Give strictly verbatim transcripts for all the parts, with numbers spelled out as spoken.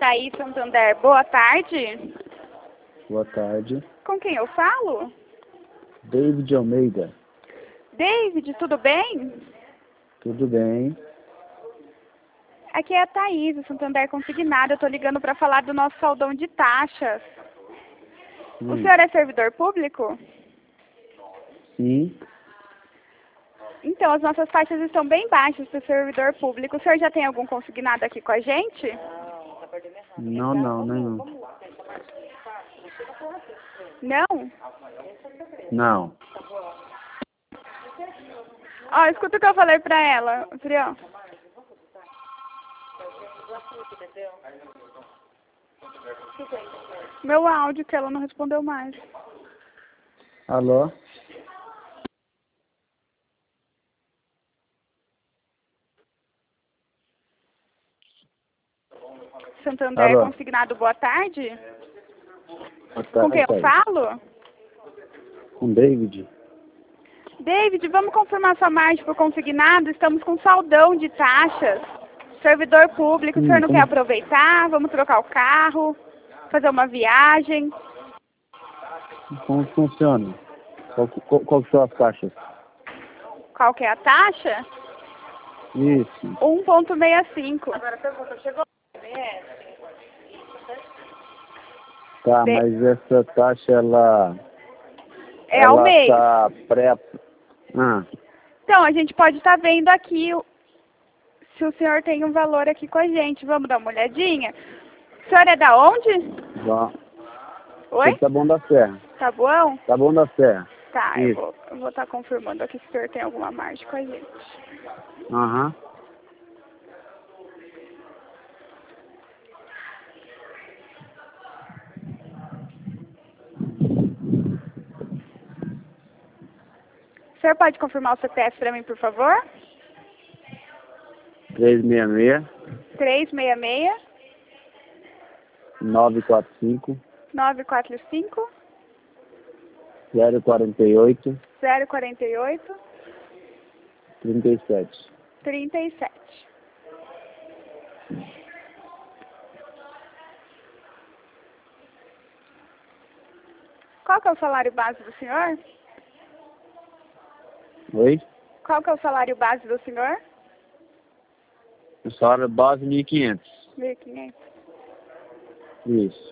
Itaí Santander, boa tarde. Boa tarde. Com quem eu falo? David Almeida. David, tudo bem? Tudo bem? Aqui é a Thaís, do Santander Consignado. Eu tô ligando para falar do nosso saldão de taxas. Hum. O senhor é servidor público? Sim. Então, as nossas taxas estão bem baixas para o servidor público. O senhor já tem algum consignado aqui com a gente? Não, não, nenhum. Não? Não. Ó, escuta o que eu falei pra ela, Frião. Meu áudio, que ela não respondeu mais. Alô? Santander Alô? Consignado, boa tarde. Boa tarde, Com quem eu Thaís. falo? Com David. David, vamos confirmar sua margem por consignado? Estamos com saldão de taxas. Servidor público, o Hum, senhor não como- quer aproveitar? Vamos trocar o carro? Fazer uma viagem? Como funciona? Qual, qual, qual que são as taxas? Qual que é a taxa? Isso. um ponto sessenta e cinco. Tá, De- mas essa taxa, ela... É ao ela mês. tá pré... Ah, Então, a gente pode estar vendo aqui o- se o senhor tem um valor aqui com a gente. Vamos dar uma olhadinha? O senhor é da onde? bom. Oi? Tá bom da Serra. Tá bom? Tá bom da Serra. Tá, eu Isso. vou eu vou estar confirmando aqui se o senhor tem alguma margem com a gente. Aham. O senhor pode confirmar o C P F para mim, por favor? trezentos e sessenta e seis, três seis seis, novecentos e quarenta e cinco, nove quatro cinco, zero quarenta e oito, zero quatro oito, trinta e sete. trinta e sete. Qual que é o salário base do senhor? Oi? Qual que é o salário base do senhor? O salário base mil e quinhentos. mil e quinhentos. Isso.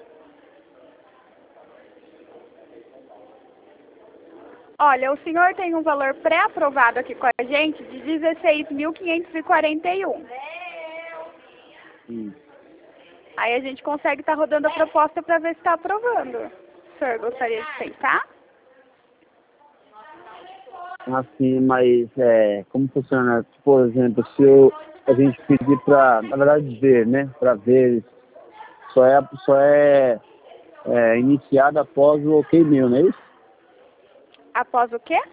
Olha, o senhor tem um valor pré-aprovado aqui com a gente de dezesseis mil quinhentos e quarenta e um. Hum. Aí a gente consegue estar rodando a proposta para ver se está aprovando. O senhor gostaria de aceitar? Assim, mas é, como funciona? Por exemplo, se eu, a gente pedir para, na verdade, ver, né? Para ver, só é, só é, é iniciado após o ok meu, não é isso? Após o quê?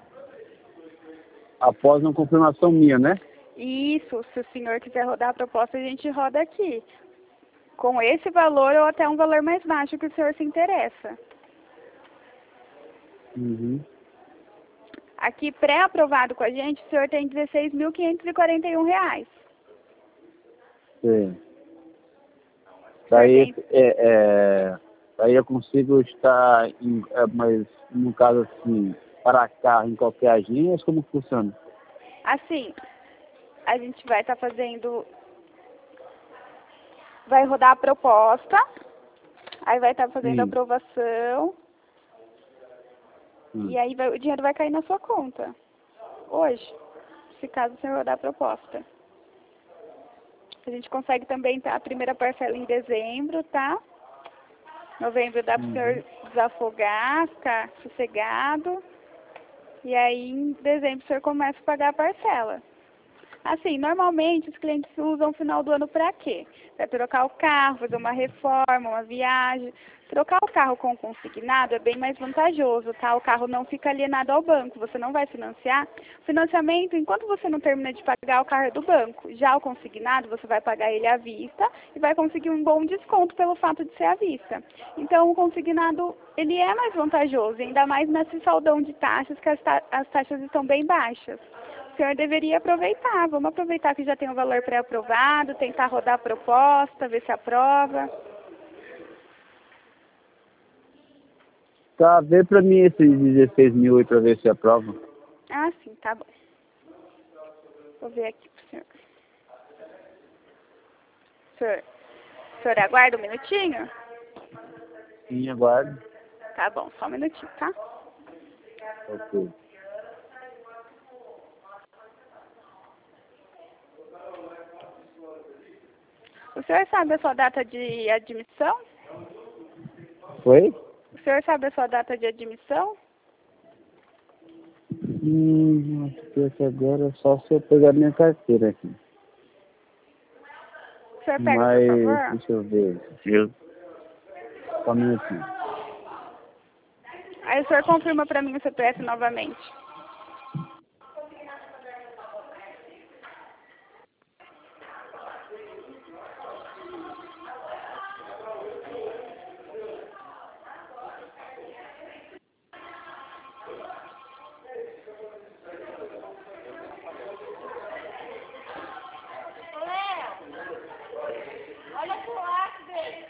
Após uma confirmação minha, né? Isso, se o senhor quiser rodar a proposta, a gente roda aqui. Com esse valor ou até um valor mais baixo que o senhor se interessa. Uhum. Aqui, pré-aprovado com a gente, o senhor tem dezesseis mil quinhentos e quarenta e um reais. Sim. O senhor Daí, tem... é, é, daí eu consigo estar, em, é, mas no caso assim, para carro em qualquer agência, como que funciona? Assim, a gente vai estar fazendo... Vai rodar a proposta, aí vai estar fazendo a Sim. aprovação, Hum. e aí vai- o dinheiro vai cair na sua conta. Hoje, se caso o senhor rodar a proposta. A gente consegue também tá, a primeira parcela em dezembro, tá? Novembro dá para o senhor desafogar, ficar sossegado. E aí, em dezembro, o senhor começa a pagar a parcela. Assim, normalmente os clientes usam o final do ano para quê? Para trocar o carro, fazer uma reforma, uma viagem. Trocar o carro com o consignado é bem mais vantajoso, tá? O carro não fica alienado ao banco, você não vai financiar. O financiamento, enquanto você não termina de pagar, o carro é do banco. Já o consignado, você vai pagar ele à vista e vai conseguir um bom desconto pelo fato de ser à vista. Então, o consignado, ele é mais vantajoso, ainda mais nesse saldão de taxas, que as, ta as taxas estão bem baixas. O senhor deveria aproveitar. Vamos aproveitar que já tem um valor pré-aprovado, tentar rodar a proposta, ver se aprova. Tá, vê pra mim esses dezesseis mil aí pra ver se aprova. Ah, sim, tá bom. Vou ver aqui pro senhor. Senhor, o senhor aguarda um minutinho? Sim, aguardo. Tá bom, só um minutinho, tá? Ok. O senhor sabe a sua data de admissão? Oi? O senhor sabe a sua data de admissão? Hum, acho que esse agora é só se eu pegar minha carteira aqui. O senhor pega, Mas, por favor? deixa eu ver. Eu... Só um minutinho. Aí o senhor confirma pra mim o C P F novamente. Olha pro lado dele.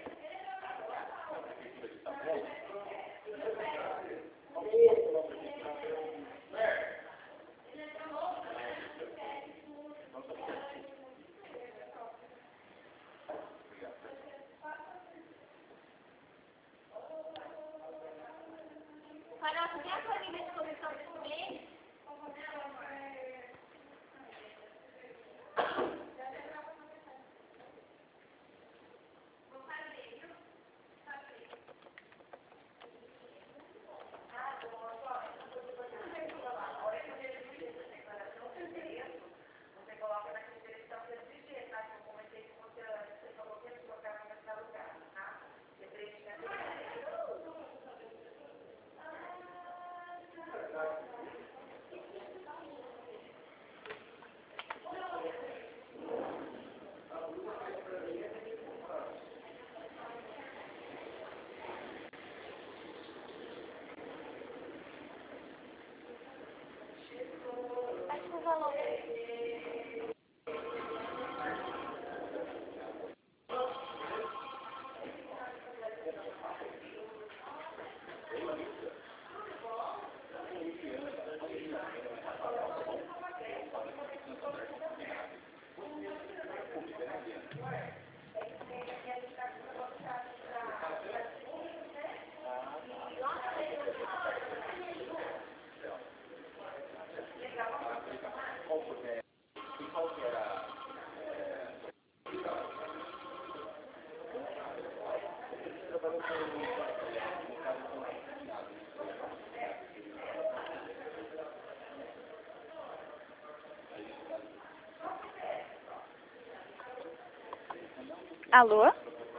Alô?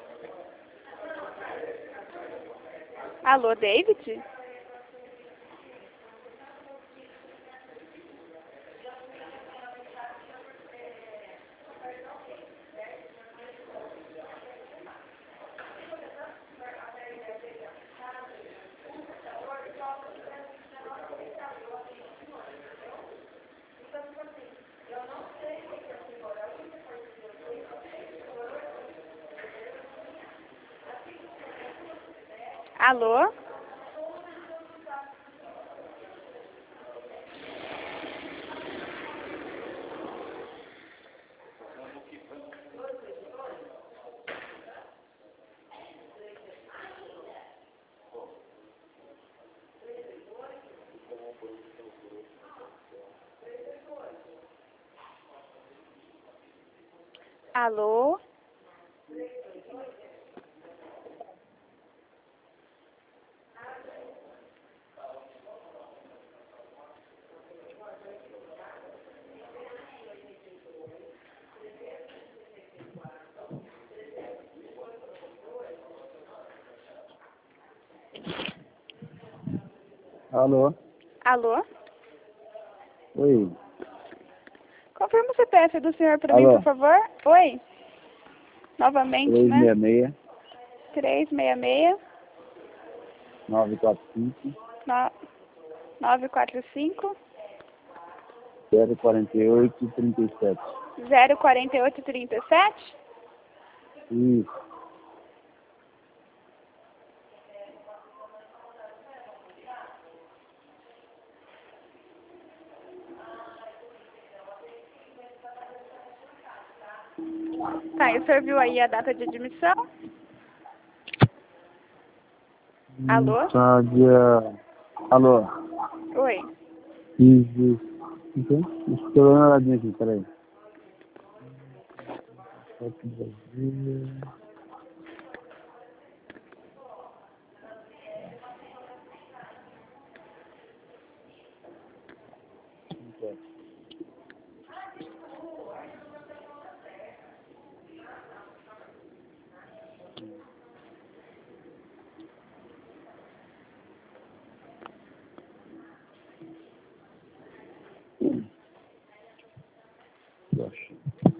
Alô, David? Alô? Alô? Alô? Alô? Oi. Confirma o C P F do senhor para mim, Alô? por favor. Oi. Novamente, três né? seis seis, três seis seis, nove quatro cinco, nove quatro cinco, zero quarenta e oito, trinta e sete. zero quarenta e oito, trinta e sete? Isso. Tá, e o senhor viu aí a data de admissão? Alô? Tá, dia... Alô? Oi. Isso. Então, estou dando uma olhadinha aqui, peraí. Gosto.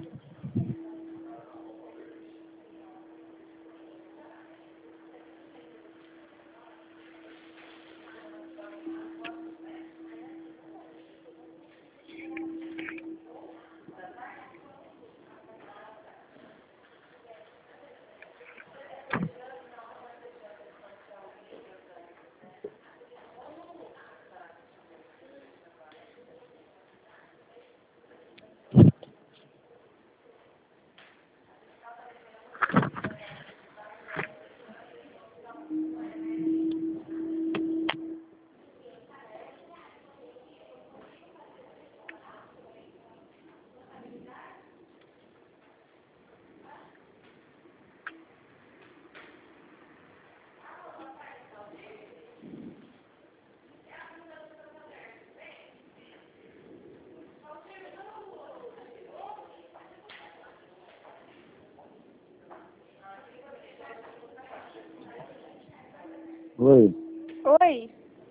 Oi. Oi.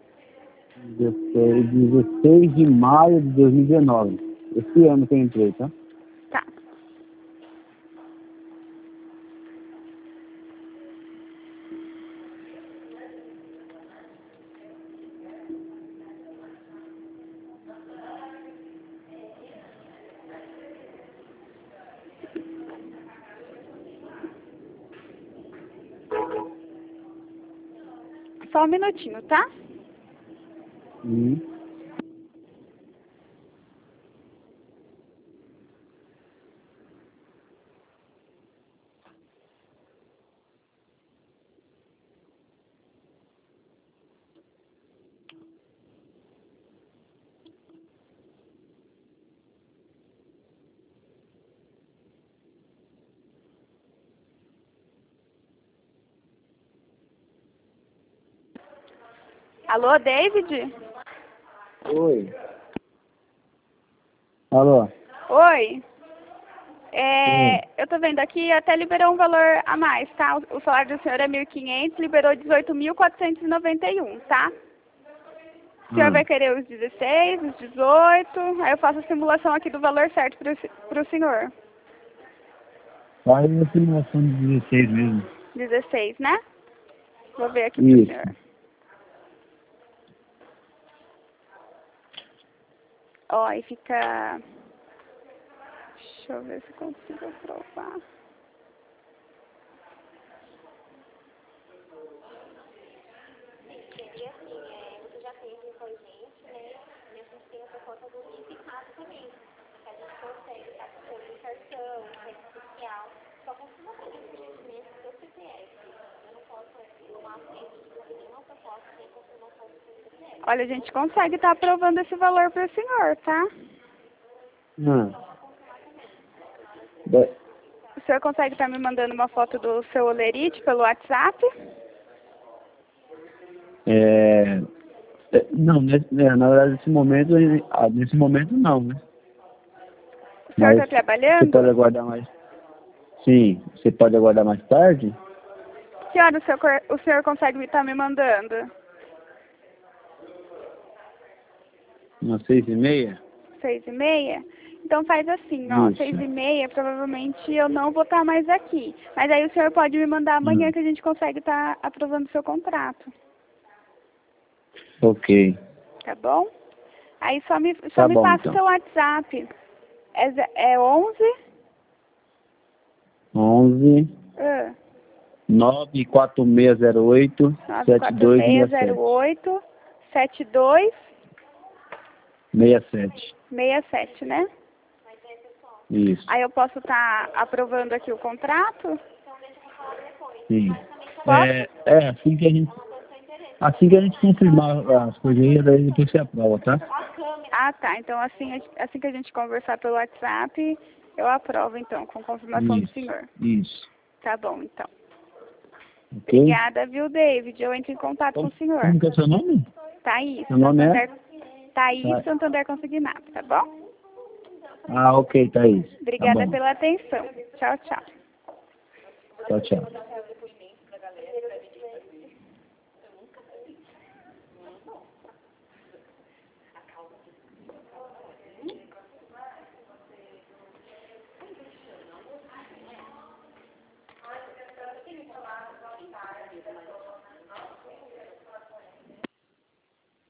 dezesseis de maio de dois mil e dezenove. Esse ano que eu entrei, tá? Tá. Só um minutinho, tá? Hum. Alô, David? Oi. Alô? Oi. É, Oi. eu tô vendo aqui, até liberou um valor a mais, tá? O, o salário do senhor é mil e quinhentos, liberou dezoito mil quatrocentos e noventa e um, tá? O senhor Ah. vai querer os dezesseis, os dezoito, aí eu faço a simulação aqui do valor certo pro, pro senhor. Faz uma simulação de dezesseis mesmo. dezesseis, né? Vou ver aqui pro Isso. senhor. Ó, aí fica... Deixa eu ver se consigo aprovar. Olha, a gente consegue estar aprovando esse valor para o senhor, tá? Ah. Da- O senhor consegue estar me mandando uma foto do seu olerite pelo WhatsApp? É... é, Não, nesse, é, na verdade, nesse momento, ah, nesse momento não, né? O senhor Mas está você trabalhando? pode aguardar mais. Sim, você pode aguardar mais tarde? Que hora o senhor, cor- o senhor consegue estar me mandando? Umas seis e meia? Seis e meia? Então faz assim, ó, Isso. seis e meia, provavelmente eu não vou estar mais aqui. Mas aí o senhor pode me mandar amanhã Hum. que a gente consegue estar aprovando o seu contrato. Ok. Tá bom? Aí só me, só Tá me bom, passa o então. seu WhatsApp. É, ze- é onze? onze Ah, nove quatro seis zero oito nove sete quatro dois seis seis zero sete. oito sete dois seis sete. seis sete, né? Isso. Aí eu posso estar aprovando aqui o contrato? Sim. Posso? É, é assim que a gente. Assim que a gente confirmar as coisas aí, daí depois você aprova, tá? Ah, tá. Então, assim, assim que a gente conversar pelo WhatsApp, eu aprovo, então, com confirmação do Isso. senhor. Isso. Tá bom, então. Ok? Obrigada, viu, David? Eu entro em contato com Como, o senhor. como que é seu nome? Thaís, Seu nome é? Santander, Thaís, Tá. Santander Consignado, tá bom? Ah, ok, Thaís. Tá Obrigada bom. pela atenção. Tchau, tchau. Tchau, tchau.